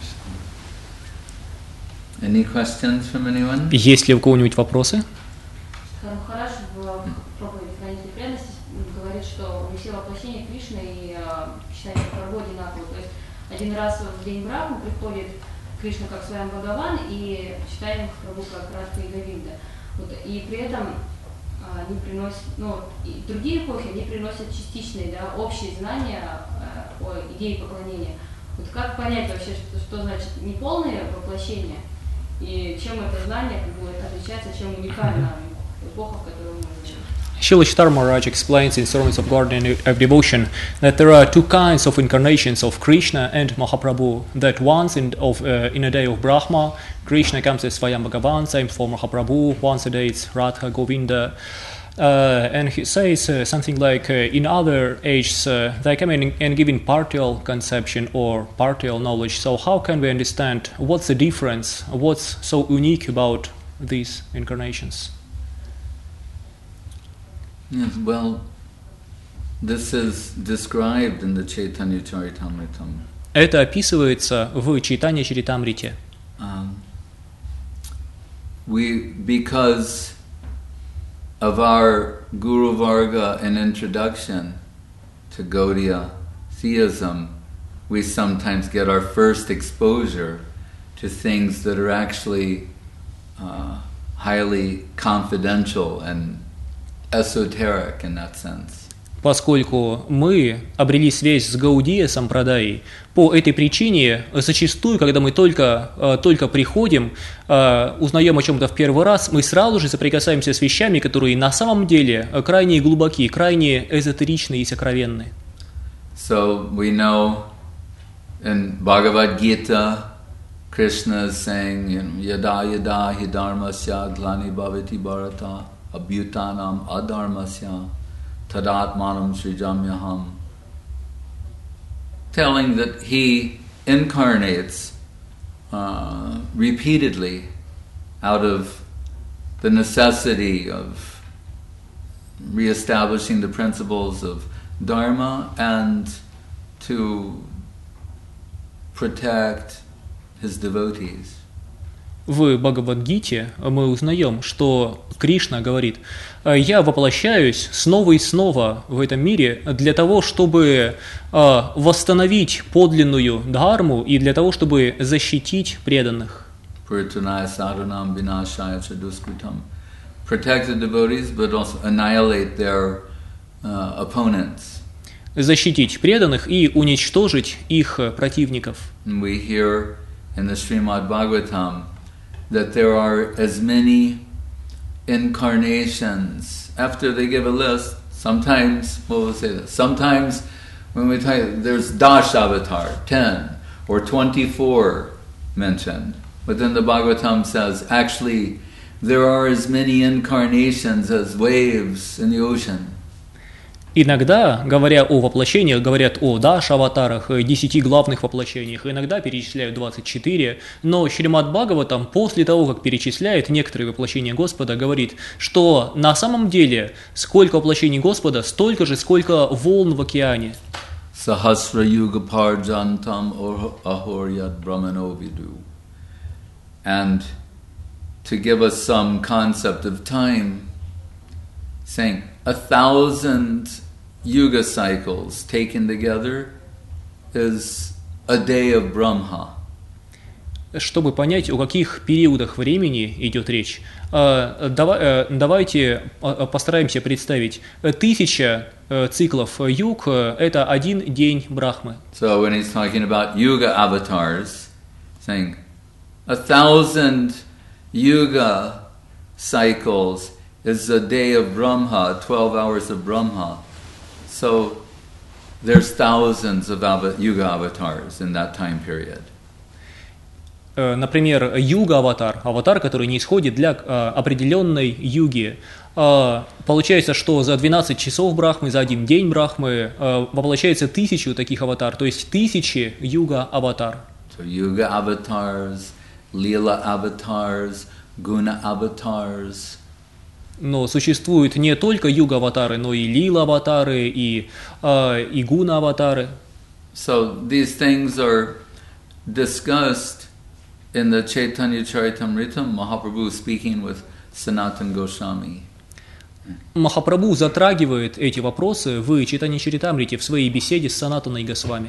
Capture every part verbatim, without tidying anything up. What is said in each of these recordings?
Any questions from anyone? Есть ли у кого-нибудь вопросы? Хараш в проповеди «Хранитель преданности» говорит, что не все воплощения Кришны и читание Прабху одинаково. То есть один раз в день Брахмы приходит Кришна как Сваян Бхагаван и читаем Прабху как Радха и Говинда. Вот, и при этом они приносят, ну, и другие эпохи, они приносят частичные, да, общие знания э, о идее поклонения. Вот как понять вообще, что, что значит неполное воплощение, и чем это знание как бы отличается, чем уникально эпоха, в которой мы живем? Srila Chaitanya Maharaj explains in Sermons of Garden of Devotion that there are two kinds of incarnations of Krishna and Mahaprabhu. That once in, of, uh, in a day of Brahma, Krishna comes as Swayam Bhagavan, same for Mahaprabhu, once a day it's Radha Govinda. Uh, and he says uh, something like, uh, in other ages, uh, they come in and give in partial conception or partial knowledge. So how can we understand what's the difference, what's so unique about these incarnations? Yes, well, this is described in the Chaitanya Charitamrita. Это описывается в Чайтанья Чаритамрите. Um, we, because of our Guru Varga and introduction to Gaudiya theism, we sometimes get our first exposure to things that are actually uh, highly confidential and esoteric in that sense. Поскольку мы обрели связь с Гаудия Сампрадаей, по этой причине зачастую, когда мы только, только приходим, узнаем о чем-то в первый раз, мы сразу же соприкасаемся с вещами, которые на самом деле крайне глубоки, крайне эзотеричны и сокровенны. So we know in Bhagavad Gita, Krishna is saying, you know, yada yada hi dharmasya glani bhavati bharata abhyutanam adharmasya tadatmanam srijamyaham, telling that he incarnates uh, repeatedly out of the necessity of reestablishing the principles of Dharma and to protect his devotees. В Бхагавад-гите мы узнаем, что Кришна говорит: «Я воплощаюсь снова и снова в этом мире для того, чтобы восстановить подлинную дхарму и для того, чтобы защитить преданных». Protect the devotees, but also annihilate their uh, opponents. Защитить преданных и уничтожить их противников. We hear in the Srimad Bhagavatam that there are as many incarnations. After they give a list, sometimes, what will say this? Sometimes when we tell you there's Dash Avatar, ten or twenty-four mentioned. But then the Bhagavatam says, actually, there are as many incarnations as waves in the ocean. Иногда, говоря о воплощениях, говорят о Даш-аватарах, десяти главных воплощениях, иногда перечисляют двадцать четыре, но Шримад Бхагаватам после того, как перечисляет некоторые воплощения Господа, говорит, что на самом деле сколько воплощений Господа, столько же, сколько волн в океане. Sahasra yuga parjantam ahoryat brahmano vidu. And to give us some concept of time, saying a thousand yuga cycles taken together is a day of Brahma. Чтобы понять, о каких периодах времени идет речь, давайте постараемся представить. Тысяча циклов юг – это один день Брахмы. So when he's talking about yuga avatars, saying a thousand yuga cycles is a day of Brahma, twelve hours of Brahma. So there's thousands of yuga avatars in that time period. Например, юга-аватар, аватар, который не исходит для определенной юги. Получается, что за двенадцать часов Брахмы, за один день Брахмы воплощается тысячу таких аватар, то есть тысячи юга-аватар. So yuga avatars, lila avatars, guna avatars. Но существуют не только юга-аватары, но и лила-аватары, и, э, и гуна-аватары. So these things are discussed in the Chaitanya Charitamrita, Mahaprabhu speaking with Sanatana Goswami. Махапрабху затрагивает эти вопросы в Чайтанья-чаритамрите в своей беседе с Санатаной Госвами.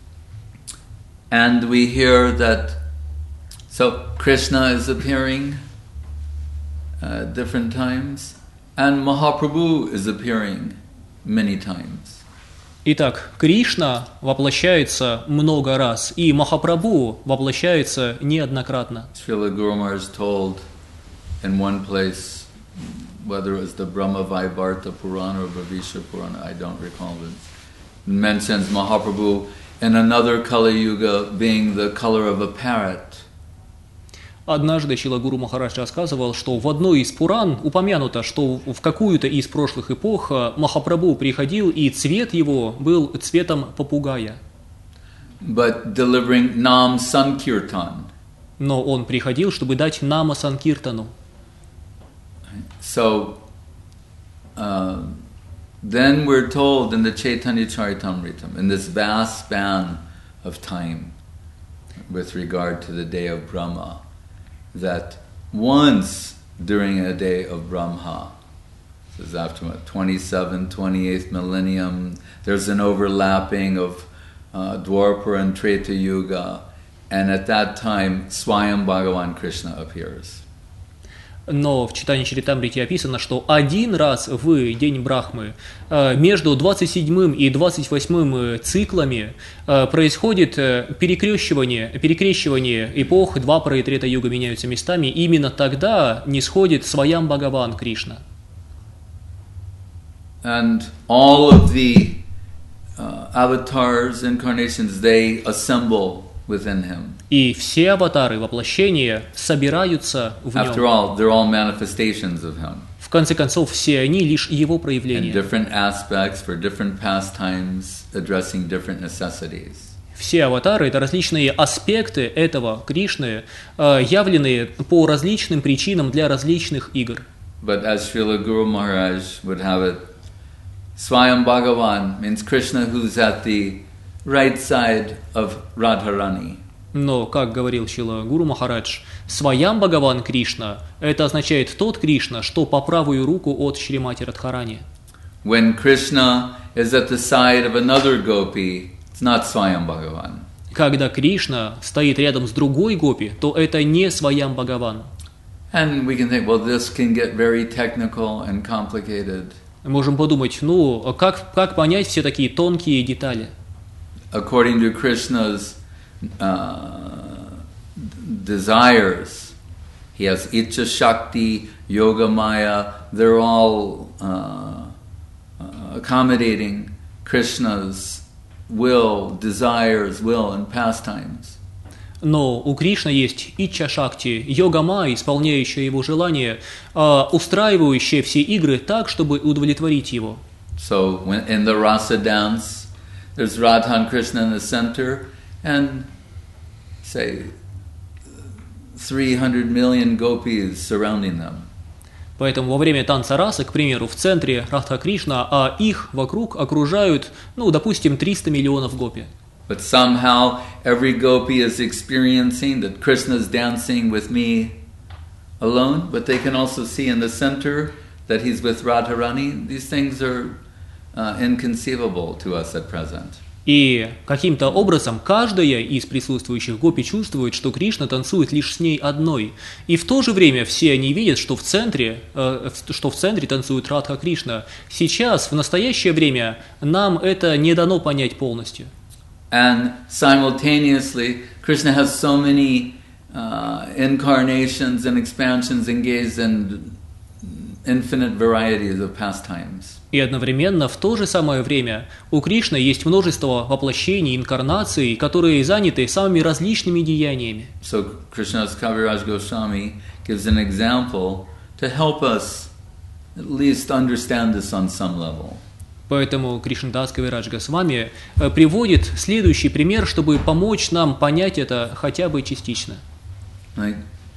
And we hear that, so Krishna is appearing at different times, and Mahaprabhu is appearing many times. Итак, Кришна воплощается много раз, и Махапрабху воплощается неоднократно. Srila Guru Maharaj told in one place, whether it was the Brahma Vaivarta Purana or Bhavisha Purana, I don't recall, but it mentions Mahaprabhu in another Kali Yuga being the color of a parrot. Однажды Шрила Гуру Махарадж рассказывал, что в одной из Пуран упомянуто, что в какую-то из прошлых эпох Махапрабху приходил, и цвет его был цветом попугая. But delivering Nam Sankirtan. Но он приходил, чтобы дать Нама Санкиртану. So, uh, then we're told in the Chaitanya Charitamrita, in this vast span of time with regard to the day of Brahma, that once during a day of Brahma, this is after what, twenty-seventh, twenty-eighth millennium, there's an overlapping of uh, Dwapara and Treta Yuga, and at that time Swayam Bhagavan Krishna appears. Но в Чайтанья-чаритамрите описано, что один раз в день Брахмы между двадцать седьмым и двадцать восьмым циклами происходит перекрещивание, перекрещивание эпох, Двапара и Трета-юга меняются местами, и именно тогда нисходит Сваям Бхагаван Кришна. And all of the uh, avatars, incarnations, they assemble within him. И все аватары, воплощения собираются в нем. After all, they're all manifestations of him. В конце концов, все они лишь его проявления. And different aspects for different pastimes, addressing different necessities. Все аватары – это различные аспекты этого Кришны, явленные по различным причинам для различных игр. But as Srila Guru Maharaj would have it, Swayam Bhagavan means Krishna who's at the right side of Radharani. Но, как говорил Шрила Гуру Махарадж, Сваям Бхагаван Кришна – это означает тот Кришна, что по правую руку от Шримати Радхарани. When Krishna is at the side of another gopi, it's not Swayam Bhagavan. Когда Кришна стоит рядом с другой гопи, то это не Сваям Бхагаван. And we can think, well, this can get very technical and complicated. Можем подумать, ну, как, как понять все такие тонкие детали? According to Krishna's uh, desires, he has Icha Shakti, Yoga Maya, they're all uh, uh, accommodating Krishna's will, desires, will, and pastimes. Но у Кришны есть Ичча Шакти, йога Майя, исполняющая его желания, устраивающая все игры так, чтобы удовлетворить его. So when in the Rasa dance, there's Radha and Krishna in the center, and say three hundred million gopis surrounding them. Поэтому во время танца расы, к примеру, в центре Радха Кришна, а их вокруг окружают, ну, допустим, триста миллионов гопи. But somehow every gopi is experiencing that Krishna is dancing with me alone, but they can also see in the center that he's with Radharani. These things are uh, inconceivable to us at present. И каким-то образом каждая из присутствующих гопи чувствует, что Кришна танцует лишь с ней одной. И в то же время все они видят, что в центре, э, что в центре танцует Радха Кришна. Сейчас, в настоящее время, нам это не дано понять полностью. And simultaneously, Krishna has so many uh, incarnations and expansions engaged in infinite varieties of pastimes. И одновременно, в то же самое время, у Кришны есть множество воплощений, инкарнаций, которые заняты самыми различными деяниями. So Krishna's Kaviraj Goswami gives an example to help us at least understand this on some level. Поэтому Кришнадас Кавирадж Госвами приводит следующий пример, чтобы помочь нам понять это хотя бы частично. Like,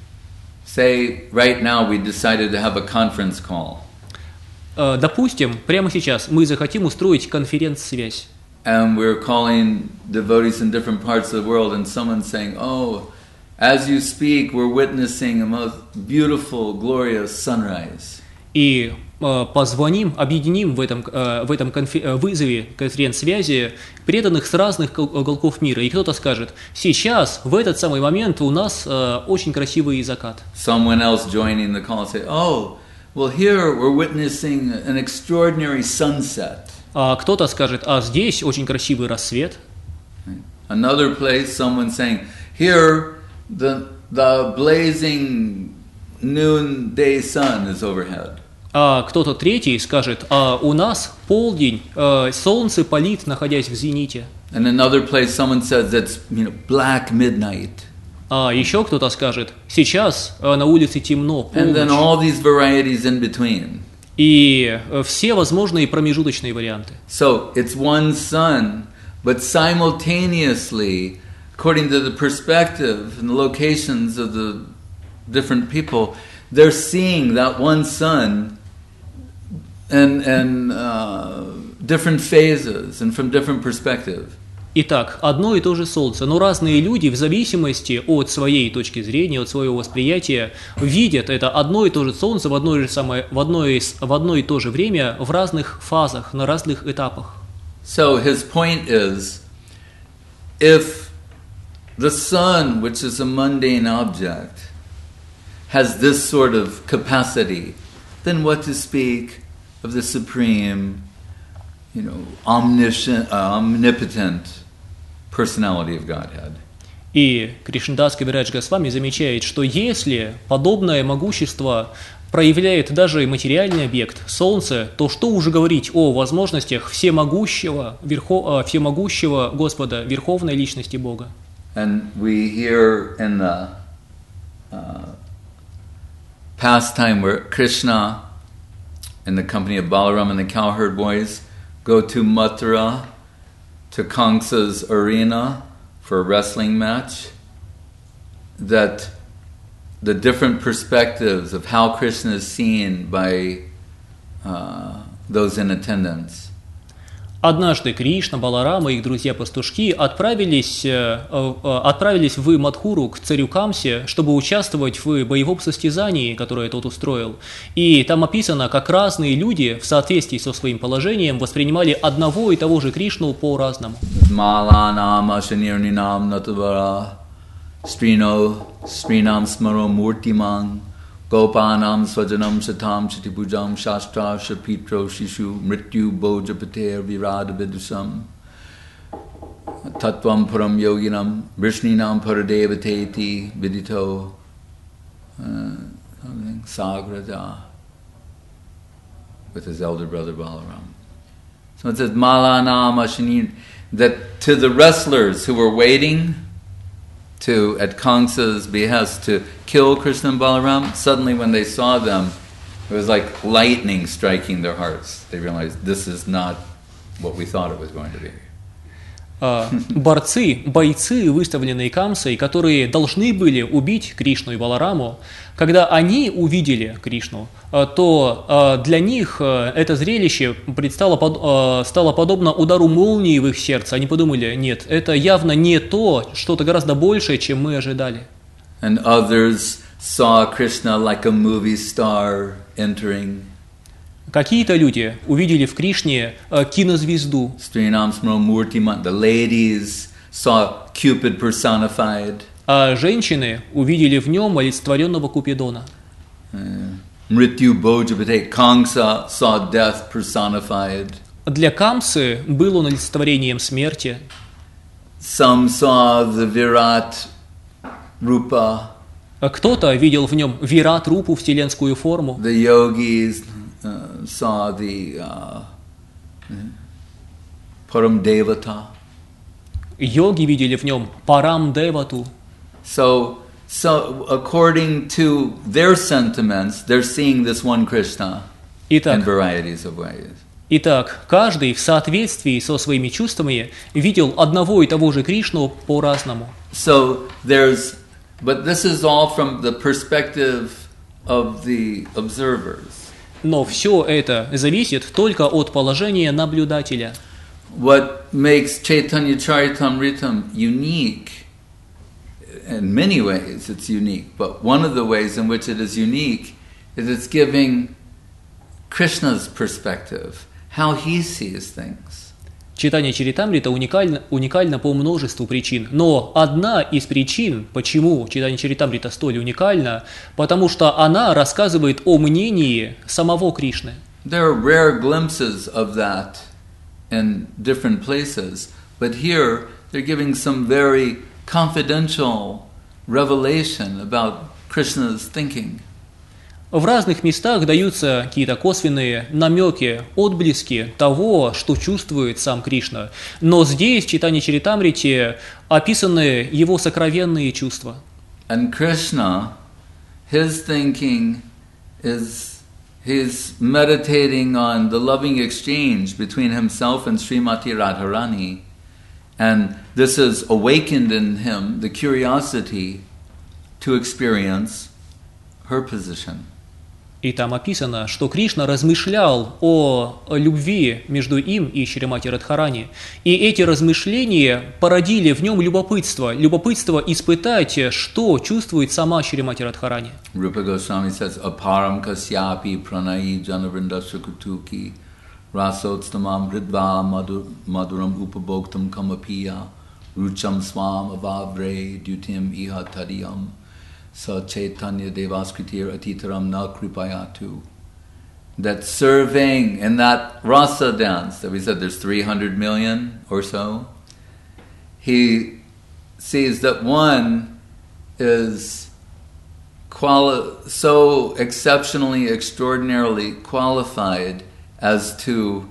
say right now we decided to have a conference call. Допустим, прямо сейчас мы захотим устроить конференц-связь. and we're calling devotees in different parts of the world, and someone's saying, oh, as you speak, we're witnessing a most beautiful, glorious sunrise. И э, позвоним, объединим в этом, э, в этом конфи- вызове конференц-связи преданных с разных уголков мира. И кто-то скажет, сейчас, в этот самый момент у нас э, очень красивый закат. Someone else joining the call say, oh, well here we're witnessing an extraordinary sunset. А кто-то скажет, а здесь очень красивый рассвет. Another place, someone saying, here the, the blazing noonday sun is overhead. А кто-то третий скажет, а у нас полдень, э, солнце палит, находясь в зените. And another place, someone says it's, you know, black midnight. А еще кто-то скажет, сейчас э, на улице темно, And then полночь. all these varieties in between. И э, все возможные промежуточные варианты. So it's one sun, but simultaneously, according to the perspective and the locations of the different people, they're seeing that one sun and and uh, different phases and from different perspectives. Итак, одно и то же солнце, но разные люди в зависимости от своей точки зрения, от своего восприятия, видят это одно и то же солнце в одно и, же самое, в одно и, в одно и то же время в разных фазах, на разных этапах. So his point is, if the sun, which is a mundane object, has this sort of capacity, then what to speak of the supreme, you know, omniscient, uh, omnipotent personality of Godhead. И Кришнадас Кавирадж Госвами замечает, что если подобное могущество проявляет даже материальный объект, Солнце, то что уже говорить о возможностях всемогущего, верхо, всемогущего Господа, Верховной Личности Бога. And we hear in the uh, pastime where Krishna, in the company of Balaram and the cowherd boys, go to Mathura, to Kamsa's arena for a wrestling match, that the different perspectives of how Krishna is seen by uh, those in attendance. Однажды Кришна, Баларама и их друзья-пастушки отправились, э, э, отправились в Мадхуру к царю Камсе, чтобы участвовать в боевом состязании, которое тот устроил. И там описано, как разные люди в соответствии со своим положением воспринимали одного и того же Кришну по-разному. Gopanam svajanam satam shatipujam shastra shapitro shishu mrityu bojapater virada vidusam tatvam param yoginam vrishninam paradevateti vidito uh, sagraja, with his elder brother Balaram. So it says malanam ashanin, that to the wrestlers who were waiting to, at Kamsa's behest, to kill Krishna and Balaram, suddenly when they saw them, it was like lightning striking their hearts. They realized this is not what we thought it was going to be. Борцы, бойцы, выставленные Камсой, которые должны были убить Кришну и Балараму, когда они увидели Кришну, то для них это зрелище предстало, стало подобно удару молнии в их сердце. Они подумали, нет, это явно не то, что-то гораздо большее, чем мы ожидали. And others saw Krishna like a movie star entering. Какие-то люди увидели в Кришне кинозвезду. The ladies saw Cupid personified. А женщины увидели в нем олицетворенного Купидона. Mrityu Bojapate, Kamsa saw death personified. Для Камсы был он олицетворением смерти. Some saw the Virat Rupa. Кто-то видел в нем Вират Рупу, вселенскую форму. The yogis uh, saw the uh, Param Devata. Йоги видели в нем Парам Девату. So, so according to their sentiments, they're seeing this one Krishna Итак, in varieties of ways. Итак, каждый в соответствии со своими чувствами видел одного и того же Кришну по-разному. So there's, but this is all from the perspective of the observers. Но все это зависит только от положения наблюдателя. what makes Chaitanya Charitamritam unique, in many ways it's unique, but one of the ways in which it is unique is it's giving Krishna's perspective, how he sees things. Читание Чаритамрита уникально, уникально по множеству причин. Но одна из причин, почему читание Чаритамрита столь уникально, потому что она рассказывает о мнении самого Кришны. There are rare glimpses of that in different places, but here they're giving some very confidential revelation about Krishna's thinking. В разных местах даются какие-то косвенные намеки, отблески того, что чувствует сам Кришна. Но здесь, в читании Чаритамрити, описаны его сокровенные чувства. And Krishna, his thinking is, he's meditating on the loving exchange between himself and Srimati Radharani. And this has awakened in him the curiosity to experience her position. И там описано, что Кришна размышлял о любви между им и Шримати Радхарани. И эти размышления породили в нем любопытство, любопытство испытать, что чувствует сама Шримати Радхарани. Rupa Goswami says, Aparam kasyapi pranayi janavrindasya kutuki rasotstamam ridva maduram upabhoktam kamapiya rucham swam avavre dutim iha tadiyam Sa Chaitanya Devaskritir Atitaram Na Kripayatu. That serving in that rasa dance that we said there's three hundred million or so, he sees that one is quali- so exceptionally, extraordinarily qualified as to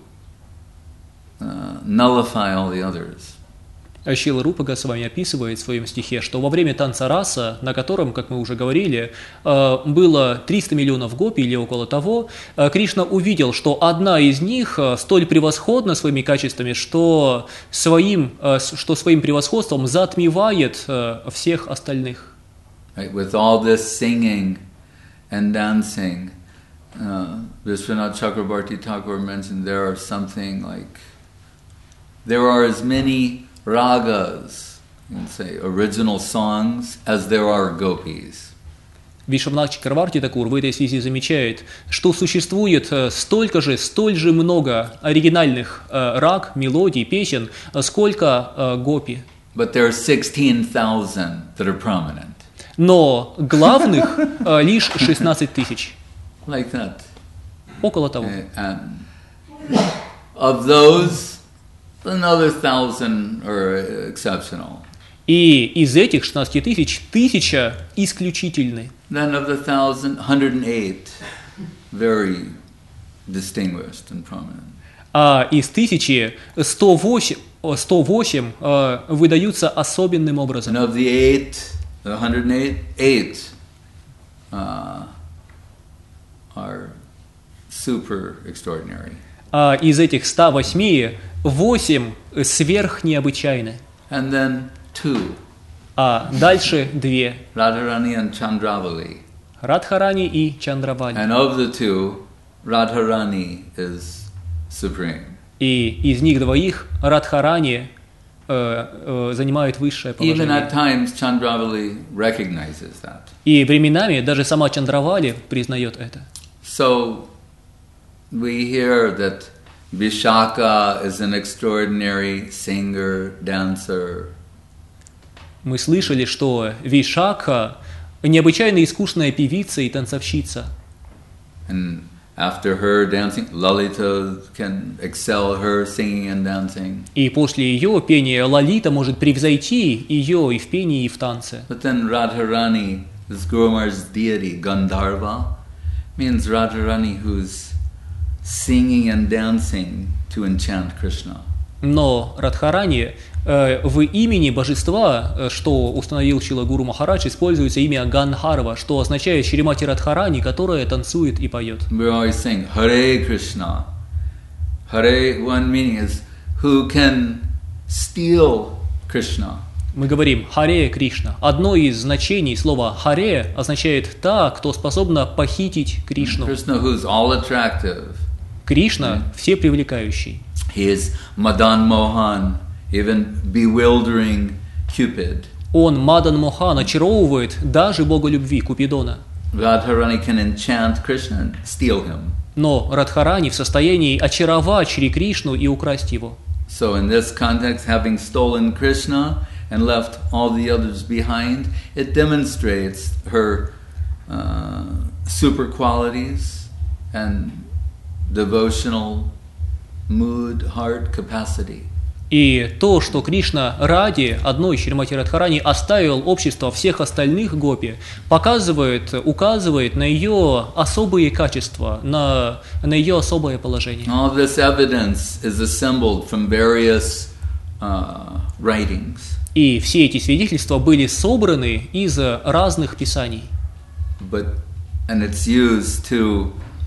uh, nullify all the others. Шрила Рупа Госвами описывает в своем стихе, что во время танца раса, на котором, как мы уже говорили, было триста миллионов гопи или около того, Кришна увидел, что одна из них столь превосходна своими качествами, что своим, что своим превосходством затмевает всех остальных. Right, with all this singing and dancing, uh, Vishwanath Chakrabarti Thakur mentioned there are something like, there are as many ragas, you can say original songs, as there are gopis. Вишванат Чакраварти Такур в этой связи замечает, что существует столько же, столь же много оригинальных раг, мелодий, песен, сколько гопи. But there are sixteen thousand that are prominent. Но главных лишь шестнадцать тысяч. Like that. Около того. And of those, another thousand are exceptional. И из этих шестнадцати тысяч тысяча исключительны. Then of the thousand, one hundred eight very distinguished and prominent. А из тысячи сто восемь, сто восемь uh, выдаются особенным образом. And of the eight, the one hundred eight, eight uh, are super extraordinary. А из этих ста восьми восемь сверхнеобычайны. And then two. А дальше две. Radharani and Chandravali. Радхарани и Чандравали. And of the two, Radharani is supreme. И из них двоих Радхарани э, э, занимает высшее Even положение. at times, Chandravali recognizes that. И временами даже сама Чандравали признает это. So we hear that Vishaka is an extraordinary singer, dancer. Мы слышали, что Вишакха необычайно искусная певица и танцовщица. And after her dancing, Lalita can excel her singing and dancing. И после ее пения Лалита может превзойти ее и в пении, и в танце. But then Radharani, this Gurumar's deity, Gandharva, means Radharani who's singing and dancing to enchant Krishna. Но Радхарани э, в имени божества, э, что установил Шрила Гуру Махарадж, используется имя Гандхарва, что означает Шримати Радхарани, которая танцует и поет. We always sing Hare Krishna. Hare, one meaning is who can steal Krishna. Мы говорим Харе Кришна. Одно из значений слова Харе означает та, кто способна похитить Кришну. Krishna who's all attractive. Кришна всепривлекающий. He is Madan Mohan, even bewildering Cupid. Он, Мадан Мохан, очаровывает даже бога любви Купидона. Radharani can enchant Krishna and steal him. Но Радхарани в состоянии очаровать Шри Кришну и украсть его. So in this context, having stolen Krishna and left all the others behind, it demonstrates her uh, super qualities and devotional mood, heart capacity. И то, что Кришна ради одной Шримати Радхарани оставил общество всех остальных гопи, показывает, указывает на ее особые качества, на, на ее особое положение. All this evidence is assembled from various uh, writings. И все эти свидетельства были собраны из разных писаний. But, and it's used to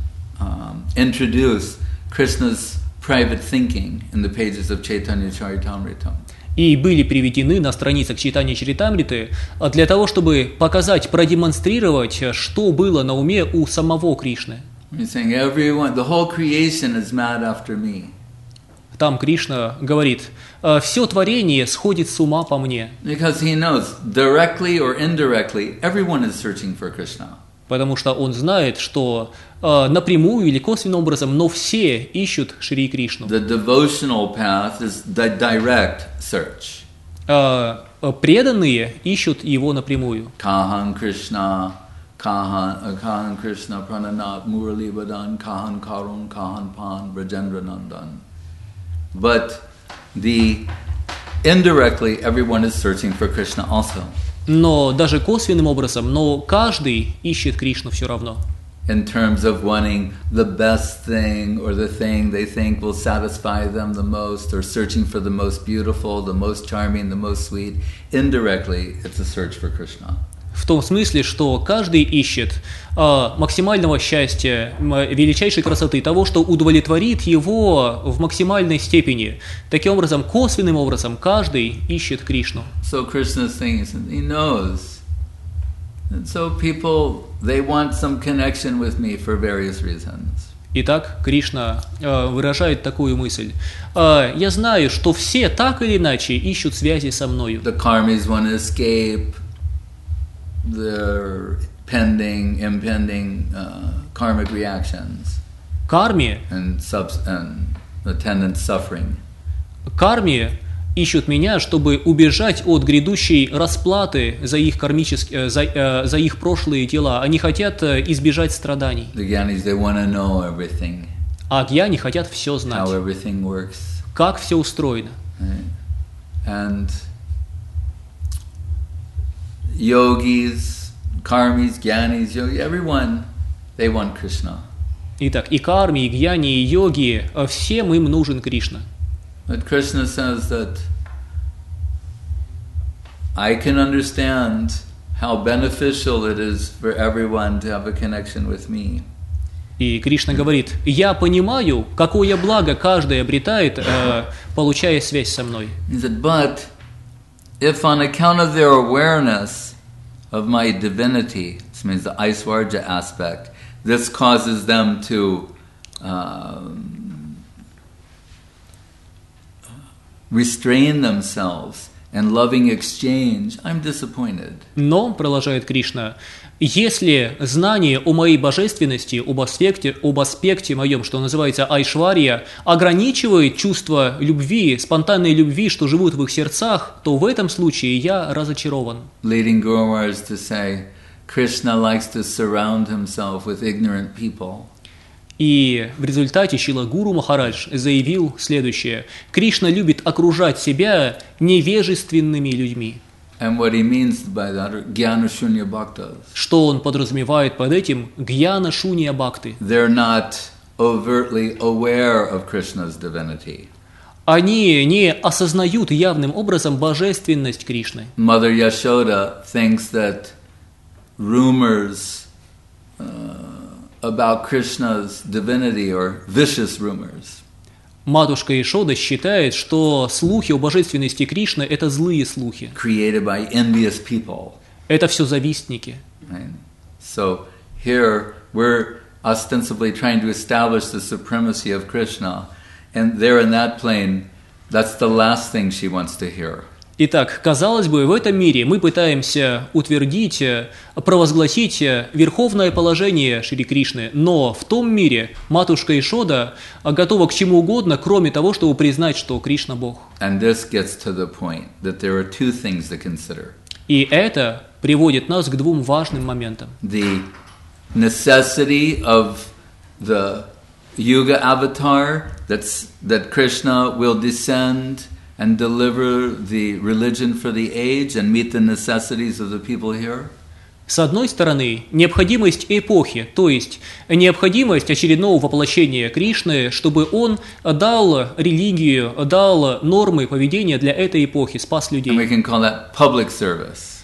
um, introduce Krishna's private thinking in the pages of Chaitanya Charitamrita. И были приведены на страницах Чайтанья Чаритамриты для того, чтобы показать, продемонстрировать, что было на уме у самого Кришны. He's saying, everyone, the whole creation is mad after me. Там Кришна говорит, все творение сходит с ума по мне. Because he knows, directly or indirectly, everyone is searching for Krishna. Потому что он знает, что э, напрямую или косвенным образом, но все ищут Шри Кришну. The devotional path is the direct search. Э, преданные ищут его напрямую. Kahan Krishna, Kahan, uh, Kahan Krishna Prananat Murali Vadan, Kahan Karun, Kahan Pan, Rajendra Nandan. But the indirectly, everyone is searching for Krishna also. Но даже косвенным образом, но каждый ищет Кришну все равно. In terms of wanting the best thing or the thing they think will satisfy them the most, or searching for the most beautiful, the most charming, the most sweet, indirectly it's a search for Krishna. В том смысле, что каждый ищет э, максимального счастья, величайшей красоты, того, что удовлетворит его в максимальной степени. Таким образом, косвенным образом, каждый ищет Кришну. So Krishna's saying, he knows. And so people, they want some connection with me for various reasons. Итак, Кришна э, выражает такую мысль. Э, «Я знаю, что все так или иначе ищут связи со мною». The karmis want to escape their pending, impending uh, karmic reactions Карме, and, subs- and attendant suffering. карме ищут меня, чтобы убежать от грядущей расплаты за их кармические, за, э, за их прошлые дела. Они хотят э, избежать страданий. The Gyanis, they want to know everything, А гьяни хотят все знать, how everything works. как все устроено. Right? And yogis, karmis, gyanis, yogi, everyone, they want Krishna. Итак, и карми, и гьяни, и йоги, э, всем им нужен Кришна. But Krishna says that I can understand how beneficial it is for everyone to have a connection with me. И Кришна говорит, я понимаю, какое благо каждый обретает, э, получая связь со мной. He said, but if on account of their awareness of my divinity, this means the Aishwarya aspect, this causes them to um, restrain themselves and loving exchange, I'm disappointed. Но, продолжает Кришна, если знание о моей божественности, об аспекте, об аспекте моем, что называется айшвария, ограничивает чувство любви, спонтанной любви, что живут в их сердцах, то в этом случае я разочарован. Leading Guru Maharaj to say, Krishna likes to surround himself with ignorant people. И в результате Шрила Гуру Махарадж заявил следующее. Кришна любит окружать себя невежественными людьми. And what he means by that are jnana shunya bhaktas. Что он подразумевает под этим? Гьяна шунья бхакти. They're not overtly aware of Krishna's divinity. Они не осознают явным образом божественность Кришны. Mother Yashoda thinks that rumors uh, about Krishna's divinity are vicious rumors. Матушка Ишода считает, что слухи о божественности Кришны – это злые слухи. Created by envious people. Это все завистники. Right? So here we're ostensibly trying to establish the supremacy of Krishna, and there in that plane, that's the last thing she wants to hear. Итак, казалось бы, в этом мире мы пытаемся утвердить, провозгласить верховное положение Шри Кришны, но в том мире матушка Ишода готова к чему угодно, кроме того, чтобы признать, что Кришна Бог. And this gets to the point that there are two things to consider. И это приводит нас к двум важным моментам. The necessity of the Yuga avatar, that's, that Krishna will descend and deliver the religion for the age and meet the necessities of the people here. С одной стороны, необходимость эпохи, то есть необходимость очередного воплощения Кришны, чтобы он дал религию, дал нормы поведения для этой эпохи, спас людей. And we can call that public service.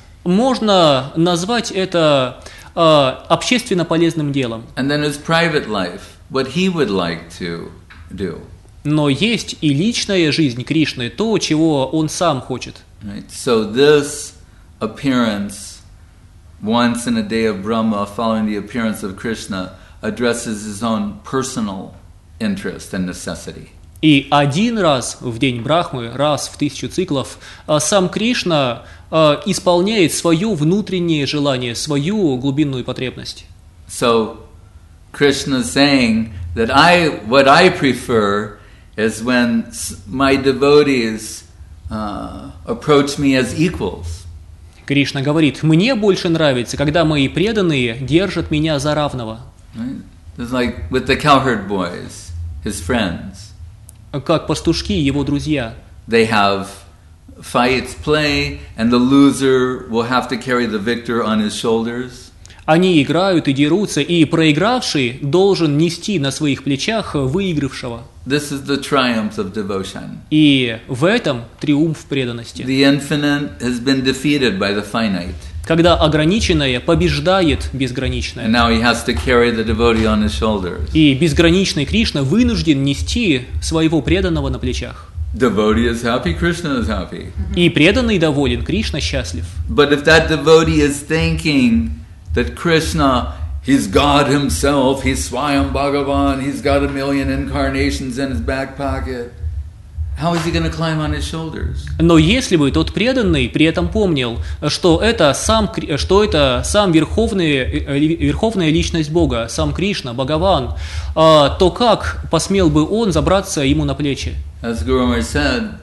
Можно назвать это э, общественно полезным делом. And then his private life, what he would like to do. Но есть и личная жизнь Кришны, то, чего он сам хочет. Right? So this appearance, once in a day of Brahma, following the appearance of Krishna, addresses his own personal interest and necessity. И один раз в день Брахмы, раз в тысячу циклов, сам Кришна исполняет свое внутреннее желание, свою глубинную потребность. So Krishna is saying that I, what I prefer is when my devotees uh, approach me as equals. Кришна говорит: мне больше нравится, когда мои преданные держат меня за равного. Right? It's like with the cowherd boys, his friends. Как пастушки, его друзья. They have fights, play, and the loser will have to carry the victor on his shoulders. Они играют и дерутся, и проигравший должен нести на своих плечах выигравшего. This is the triumph of devotion. И в этом триумф преданности. The infinite has been defeated by the finite. Когда ограниченное побеждает безграничное. And now he has to carry the devotee on his shoulders. И безграничный Кришна вынужден нести своего преданного на плечах. Devotee is happy, Krishna is happy. И преданный доволен, Кришна счастлив. But if that devotee is thinking that Krishna, he's God himself, he's Swayam Bhagavan, he's got a million incarnations in his back pocket, how is he going to climb on his shoulders? Но если бы тот преданный при этом помнил, что это сам, что это сам верховный, верховная личность Бога, сам Кришна, Бхагаван, то как посмел бы он забраться ему на плечи? As Guru Maharaj said,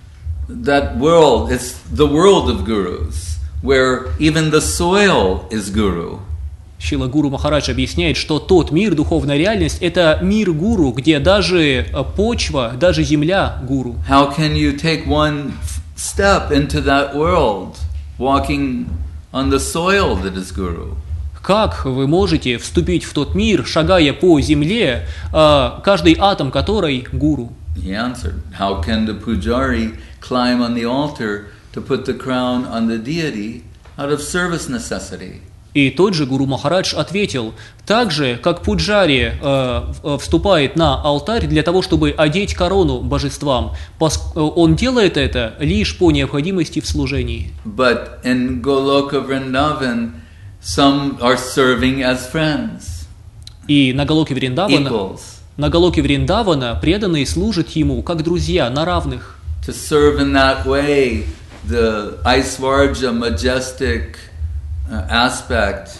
that world, it's the world of gurus, where even the soil is guru. Шрила Гуру Махарадж объясняет, что тот мир, духовная реальность, это мир гуру, где даже почва, даже земля гуру. How can you take one step into that world, walking on the soil that is guru? Как вы можете вступить в тот мир, шагая по земле, каждый атом которой гуру? He answered, how can the pujari climb on the altar to put the crown on the deity out of service necessity? И тот же Гуру Махарадж ответил: так же, как пуджари э, вступает на алтарь для того, чтобы одеть корону божествам, он делает это лишь по необходимости в служении. But in Goloka Vrindavan, some are serving as friends, И на Галоке Вриндавана, equals. на Галоке Вриндавана преданные служат ему как друзья, на равных. To serve in that way, the Aiswarja majestic uh, aspect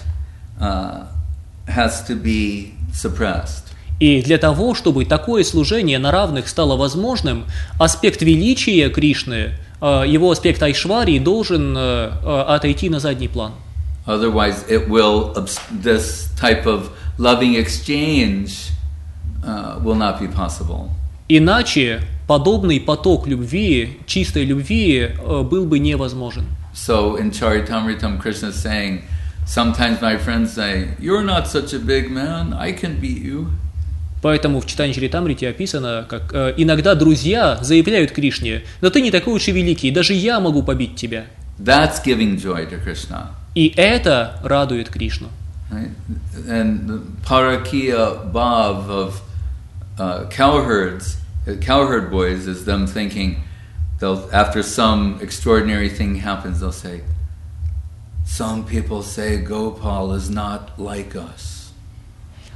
uh, has to be suppressed. И для того, чтобы такое служение на равных стало возможным, аспект величия Кришны, его аспект Айшварии должен отойти на задний план. Otherwise, it will, this type of loving exchange uh, will not be possible. Iначе подобный поток любви, чистой любви, был бы невозможен. So in Charitamritam, Krishna is saying, sometimes my friends say, "You're not such a big man, I can beat you." Поэтому в читании Чаритамрити описано, как э, иногда друзья заявляют Кришне: "Да ты не такой уж и великий, даже я могу побить тебя." That's giving joy to Krishna. И это радует Кришну. Right? And the parakiya bhav of uh, cowherds, uh, cowherd boys, is them thinking, they'll after some extraordinary thing happens, they'll say, "Some people say Gopal is not like us."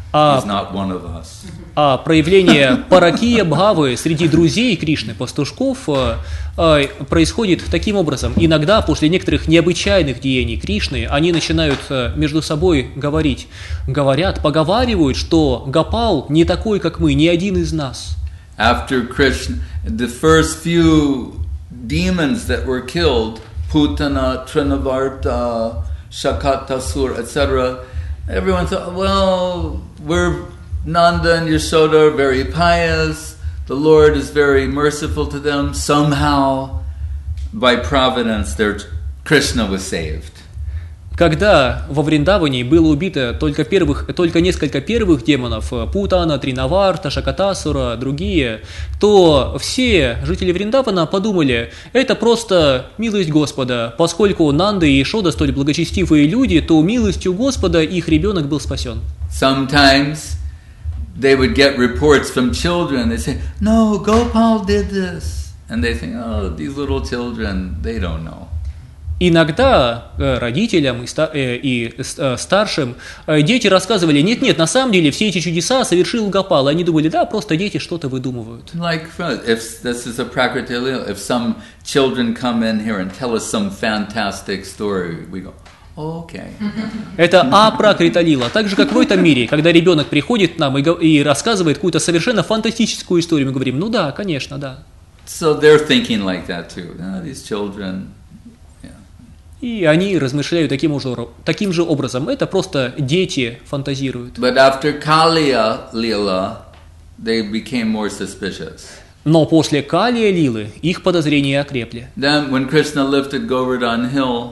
He's not one of us. А проявление паракия бхавы среди друзей Кришны, пастушков, происходит таким образом. Иногда после некоторых необычайных деяний Кришны они начинают между собой говорить, говорят, поговаривают, что Гопал не такой, как мы, не один из нас. After Krishna, the first few demons that were killed, Putana, Trinavarta, Shakatasura, et cetera, everyone thought, well, we're Nanda and Yashoda are very pious. The Lord is very merciful to them. Somehow, by providence, their Krishna was saved. Когда во Вриндаване было убито только, первых, только несколько первых демонов, Путана, Тринаварта, Шакатасура, другие, то все жители Вриндавана подумали, это просто милость Господа. Поскольку Нанда и Ешода столь благочестивые люди, то милостью Господа их ребенок был спасен. Sometimes they would get reports from children. They say, no, Gopal did this. And they think, oh, these little children, they don't know. Иногда родителям и старшим дети рассказывали, нет-нет, на самом деле все эти чудеса совершил Гопал. Они думали, да, просто дети что-то выдумывают. Like if this is a Prakriti Lila, if some children come in here and tell us some fantastic story, we go, oh, okay. Это апракрита лила. Так же, как в этом мире, когда ребенок приходит к нам и, и рассказывает какую-то совершенно фантастическую историю, мы говорим, ну да, конечно, да. So they're thinking like that too. Oh, these children. И они размышляют таким же, таким же образом. Это просто дети фантазируют. But after Kaliya Lila, they became more suspicious. Но после Калия Лилы их подозрения окрепли. Then when Krishna lifted Govardhan Hill,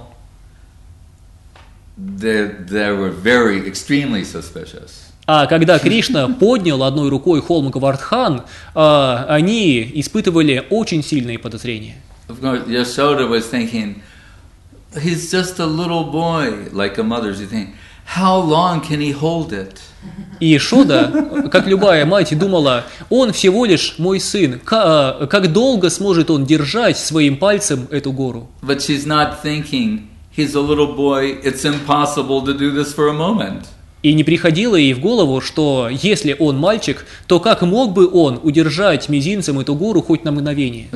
they, they were very extremely suspicious. А когда Кришна поднял одной рукой холм Говардхан, они испытывали очень сильные подозрения. Of course, Yashoda was thinking, he's just a little boy, like a mother's. You think, how long can he hold it? И Ешода, как любая мать, думала, он всего лишь мой сын. Как долго сможет он держать своим пальцем эту гору? But she's not thinking, he's a little boy. It's impossible to do this for a moment. И не приходило ей в голову, что если он мальчик, то как мог бы он удержать мизинцем эту гору хоть на мгновение?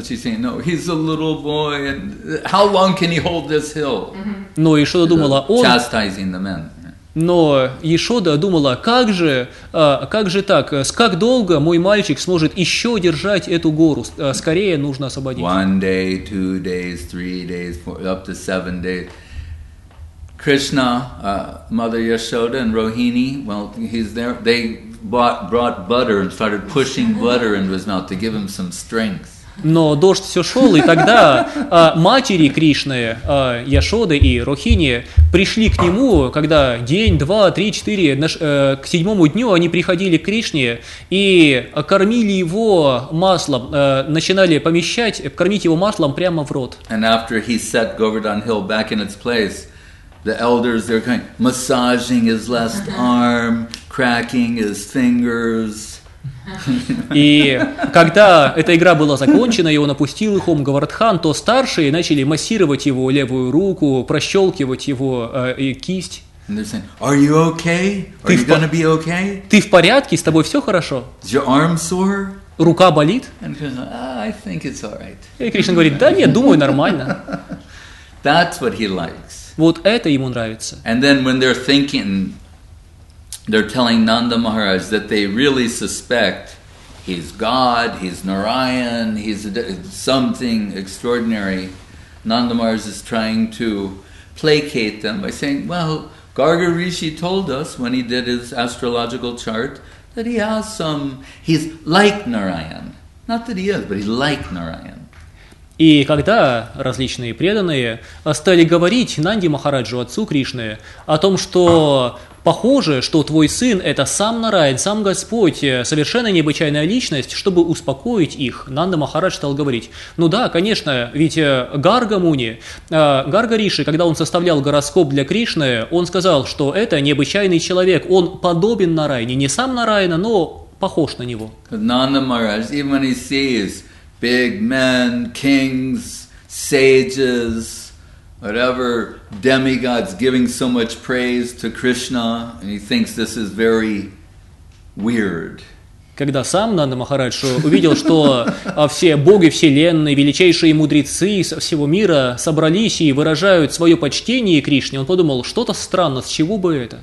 Но Ешода думала, он... Но Ешода думала, как же, как же так, как долго мой мальчик сможет еще держать эту гору? Скорее нужно освободить. One day, two days, three days, four, up to seven days. Krishna, uh, Mother Yashoda and Rohini, well, he's there. They bought, brought butter and started pushing butter into his mouth to give him some strength. Но дождь все шел, и тогда а, матери Кришны, а, Яшоды и Рохини, пришли к нему, когда день, два, три, четыре, наш, а, к седьмому дню они приходили к Кришне и кормили его маслом, а, начинали помещать, кормить его маслом прямо в рот. And after he set Govardhan Hill back in its place, the elders, they're kind of massaging his left arm, cracking his fingers. И когда эта игра была закончена, и он опустил их ом Говардхан, то старшие начали массировать его левую руку, прощелкивать его э, кисть. Saying, Are you okay? Are you gonna be okay? Ты в порядке? С тобой все хорошо? Is your arm sore? Рука болит? And Krishna, ah, I think it's all right. И Кришна говорит, да нет, думаю, нормально. That's what he likes. Вот это ему нравится. And then when they're thinking, they're telling Nanda Maharaj that they really suspect he's God, he's Narayan, he's something extraordinary. Nanda Maharaj is trying to placate them by saying, well, Garga Rishi told us when he did his astrological chart that he has some, he's like Narayan. Not that he is, but he's like Narayan. И когда различные преданные стали говорить Нанди Махараджу, отцу Кришны, о том, что похоже, что твой сын – это сам Нараян, сам Господь, совершенно необычайная личность, чтобы успокоить их, Нанда Махарадж стал говорить, ну да, конечно, ведь Гарга Муни, Гарга Риши, когда он составлял гороскоп для Кришны, он сказал, что это необычайный человек, он подобен Нараяне, не сам Нараяна, но похож на него. Nanda Maharaj, even when he sees big men, kings, sages, whatever, demigods giving so much praise to Krishna, and he thinks this is very weird. Когда сам Нанда Махарадж увидел, что все боги вселенной, величайшие мудрецы со всего мира собрались и выражают свое почтение Кришне, он подумал, что-то странно, с чего бы это?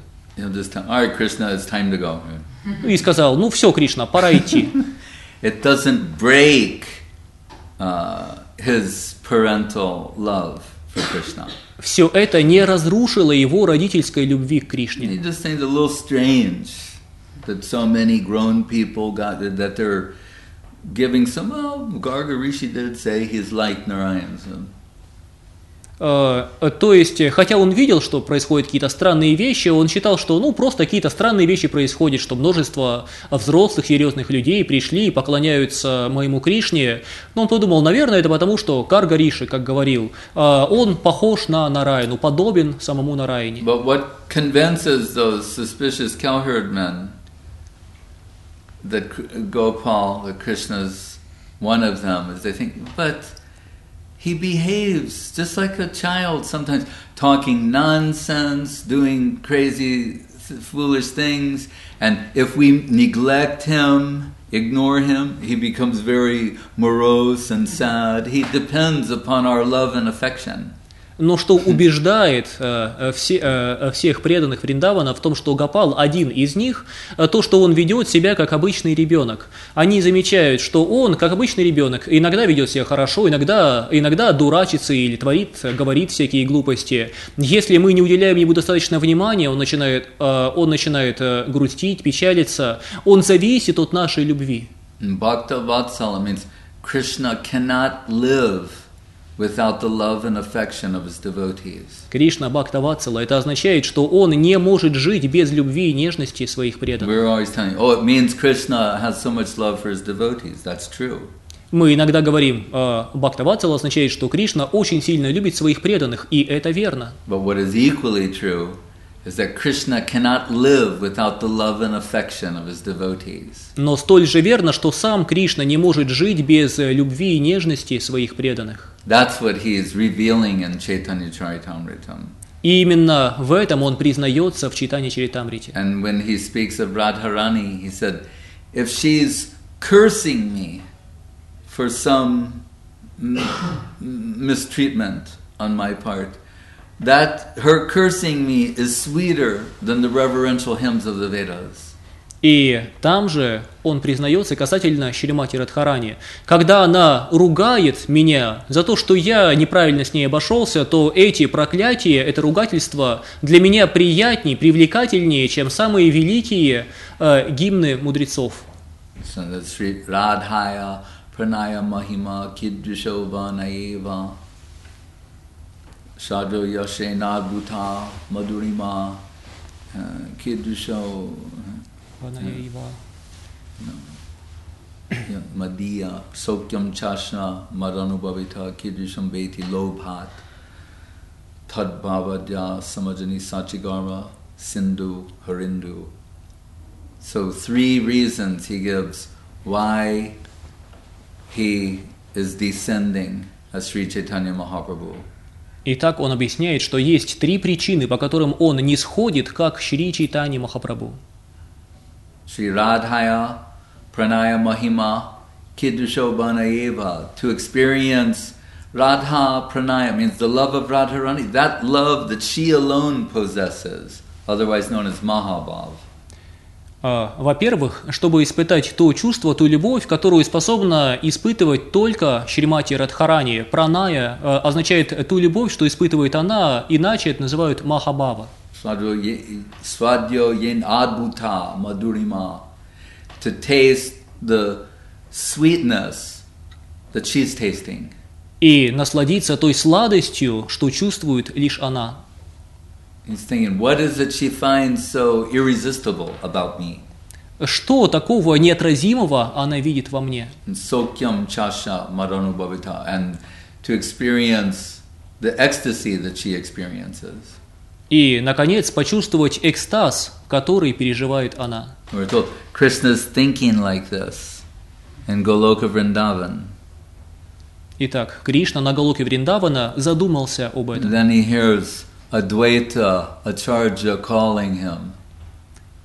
И сказал, ну все, Кришна, пора идти. It doesn't break uh, his parental love for Krishna. Все это не разрушило его родительской любви к Кришне. He just thinks a little strange that so many grown people got that they're giving some. Well, Garga Rishi did say he's like Narayan. So. Uh, то есть, хотя он видел, что происходят какие-то странные вещи, он считал, что ну просто какие-то странные вещи происходят, что множество взрослых, серьезных людей пришли и поклоняются моему Кришне. Но он подумал, наверное, это потому, что Гарга Риши, как говорил, uh, он похож на Нараяну, подобен самому Нараяне. But what convinces those suspicious cowherd men that Gopal, that Krishna's one of them, is they think, but he behaves just like a child sometimes, talking nonsense, doing crazy, foolish things. And if we neglect him, ignore him, he becomes very morose and sad. He depends upon our love and affection. Но что убеждает э, все, э, всех преданных Вриндавана в том, что Гопал один из них, э, то, что он ведет себя как обычный ребенок. Они замечают, что он, как обычный ребенок, иногда ведет себя хорошо, иногда, иногда дурачится или творит, говорит всякие глупости. Если мы не уделяем ему достаточно внимания, он начинает, э, он начинает э, грустить, печалиться. Он зависит от нашей любви. Bhakta Vatsala means Krishna cannot live without the love and affection of his devotees. Кришна Бхакта Ватсала, это означает, что он не может жить без любви и нежности своих преданных. We're always telling, oh, it means Krishna has so much love for his devotees. That's true. Мы иногда говорим, Бхакта Ватсала означает, что Кришна очень сильно любит своих преданных, и это верно. But what is equally true is that Krishna cannot live without the love and affection of his devotees. Но столь же верно, что сам Кришна не может жить без любви и нежности своих преданных. That's what he is revealing in Chaitanya Charitamrita. И именно в этом он признается в Чайтанья Чаритамрите. And when he speaks of Radharani, he said, if she's cursing me for some mistreatment on my part, that her cursing me is sweeter than the reverential hymns of the Vedas. И там же он признается касательно Шримати Радхарани. Когда она ругает меня за то, что я неправильно с ней обошелся, то эти проклятия, это ругательство для меня приятнее, привлекательнее, чем самые великие э, гимны мудрецов. So that's Radhaya Pranaya Mahima Kidrishovha Naeva Shadro Yashe Nadbhuta Madhurima Kidrisho Madhya Sokyam Chashna Maranubhavita Kidrisham Beti Lobhat Tad Bhavadya Samajani Sachigara Sindhu Harindu. So three reasons he gives why he is descending as Sri Chaitanya Mahaprabhu. Итак, он объясняет, что есть три причины, по которым он не сходит, как Шри Чайтанья Махапрабху. Shri Radhaya Pranaya Mahima Kiddushobhana Eva. To experience Radha Pranaya means the love of Radharani, that love that she alone possesses, otherwise known as Mahabhav. Uh, во-первых, чтобы испытать то чувство, ту любовь, которую способна испытывать только Шримати Радхарани. Праная uh, означает ту любовь, что испытывает она, иначе это называют Махабхава. Swadyo yen adbhuta madhurima, to taste the sweetness that she's tasting. И насладиться той сладостью, что чувствует лишь она. He's thinking, what is it she finds so irresistible about me? Что такого неотразимого она видит во мне? Sokyam chasha maranubhavita, and to experience the ecstasy that she experiences. И, наконец, почувствовать экстаз, который переживает она. We're told Krishna's thinking like this in Goloka Vrindavan. Итак, Кришна на Галоке Вриндавана задумался об этом. Then he hears Advaita Acharya calling him.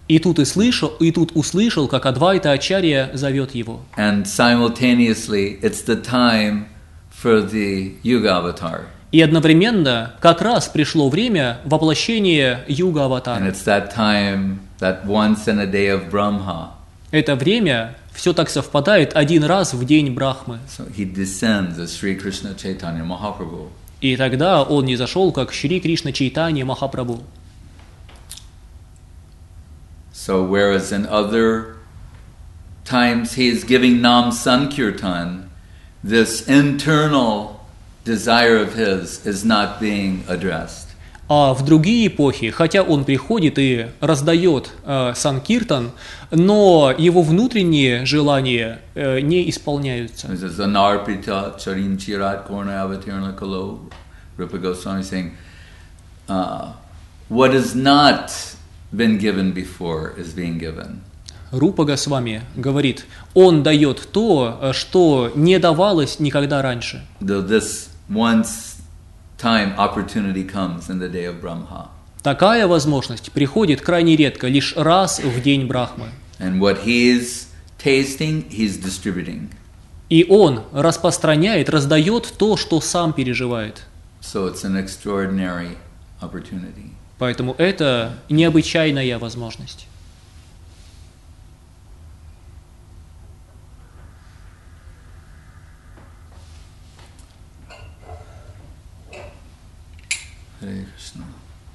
И тут, и, слышал, и тут услышал, как Адвайта Ачарья зовет его. And simultaneously, it's the time for the Yuga avatar. И одновременно как раз пришло время воплощения Юга And Аватара. it's that time, that once in a day of Brahma. Это время все так совпадает один раз в день Брахмы. So he descends as Sri Krishna Chaitanya Mahaprabhu. И тогда он не зашел, как Шри Кришна Чайтанья Махапрабху. So whereas in other times he is giving Nam Sankirtan, this internal desire of his is not being addressed. А в другие эпохи, хотя он приходит и раздает э, санкиртан, но его внутренние желания э, не исполняются. This is Anarpita Charin Chirat Korna Avatirna Kalo. Rupa Goswami saying, uh, what has not been given before is being given. Рупа Госвами говорит, он дает то, что не давалось никогда раньше. Though this once time opportunity comes in the day of Brahma. Такая возможность приходит крайне редко, лишь раз в день Брахмы. And what he is tasting, he's distributing. И он распространяет, раздает то, что сам переживает. So it's an extraordinary opportunity. Поэтому это необычайная возможность. Hare Krishna.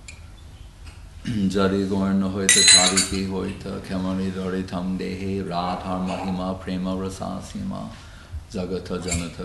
Jari gorna hoita tariki hoita kamani dori tam dehe radhar mahima prema rasasima jagata janata